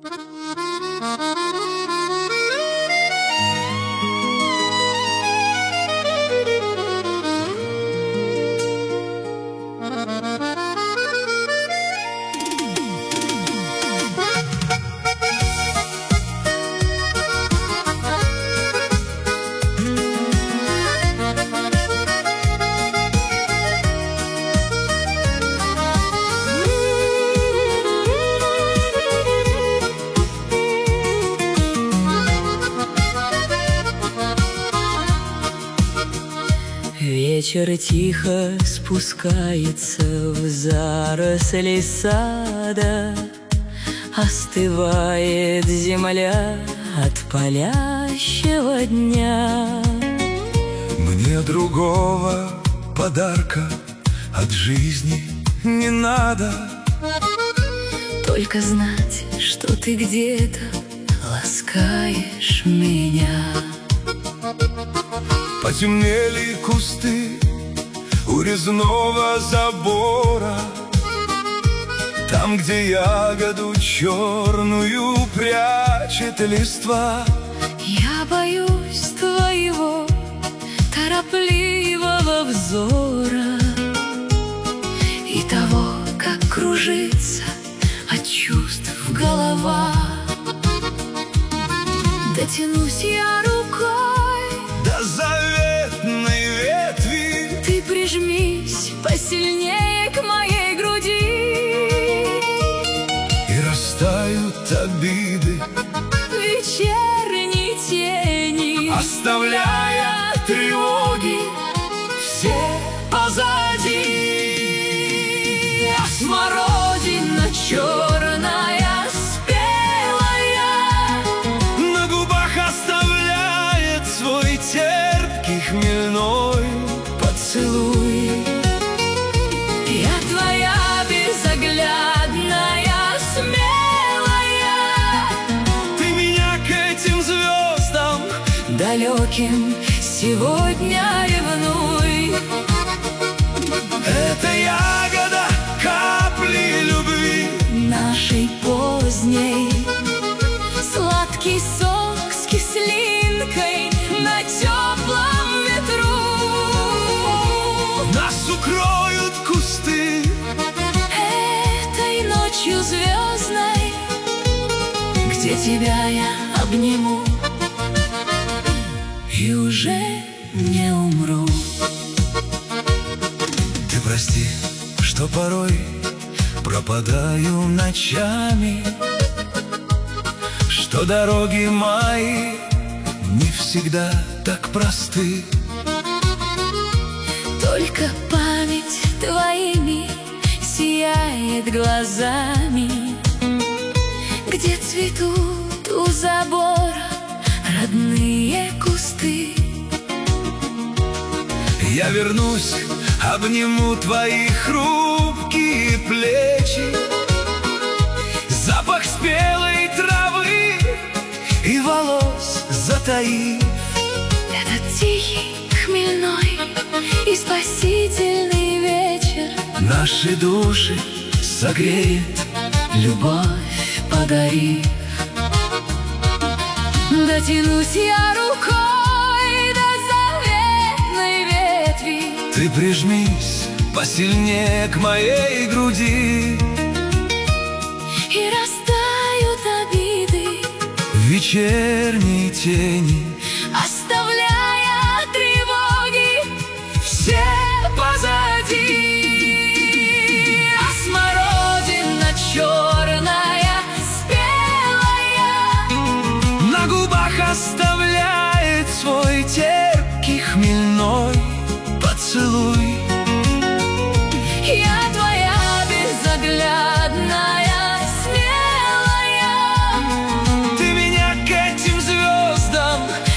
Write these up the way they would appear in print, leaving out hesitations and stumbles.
Вечер тихо спускается в заросли сада, остывает земля от палящего дня. Мне другого подарка от жизни не надо, только знать, что ты где-то ласкаешь меня. Потемнели кусты у резного забора, там, где ягоду черную прячет листва. Я боюсь твоего торопливого взора и того, как кружится от чувств голова. Дотянусь я рукой до заветной ветви, ты прижмись посильнее к моей груди, и растают обиды в вечерней тени, оставляя тревоги все позади. А смородина черная спелая на губах оставляет свой терпкий хмельной поцелуй. Я твоя безоглядная, смелая, Ты меня к этим звездам далеким сегодня ревнуй. Это ягода капли любви Нашей поздней, сладкий сок с кислинкой на теплом ветру. нас укроют кусты Этой ночью звездной, где тебя я обниму и уже не умру. Ты прости, что порой пропадаю ночами, что дороги мои не всегда так просты. Только память твоими сияет глазами, где цветут у забора родные кусты. Я вернусь, обниму твои хрупкие плечи, запах спелой травы и волос затаив. Этот тихий, хмельной и спасительный вечер Наши души согреет любовь, подарив. дотянусь я рукой до заветной ветви, Ты прижмись посильнее к моей груди, и растают обиды в вечерней тени, оставляя тревоги все позади. А смородина черная спелая на губах оставляет свой терпкий хмельной поцелуй. Я твоя безоглядная, смелая, Ты меня к этим звездам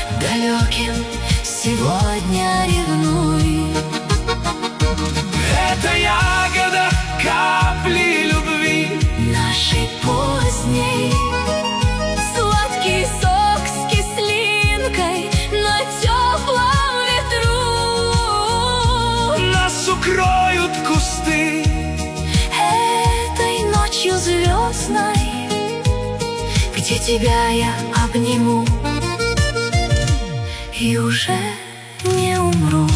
где тебя я обниму и уже не умру.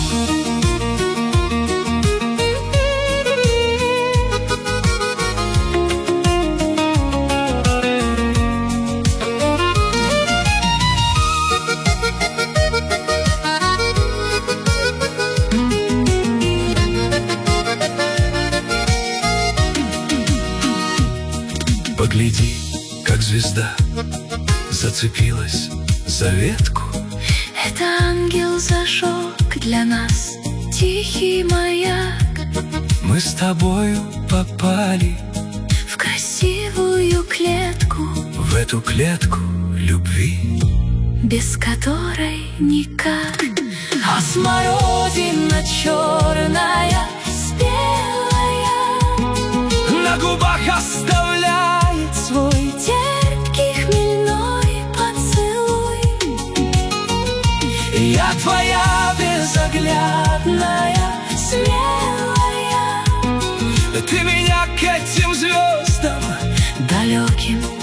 Погляди, как звезда зацепилась за ветку. Это ангел зажег для нас тихий маяк. Мы с тобою попали В красивую клетку, в эту клетку любви, без которой никак. А смородина черная, спелая, на губах оставляет свой терпкий хмельной поцелуй. Я твоя Безоглядная, смелая, ты меня к этим звездам далеким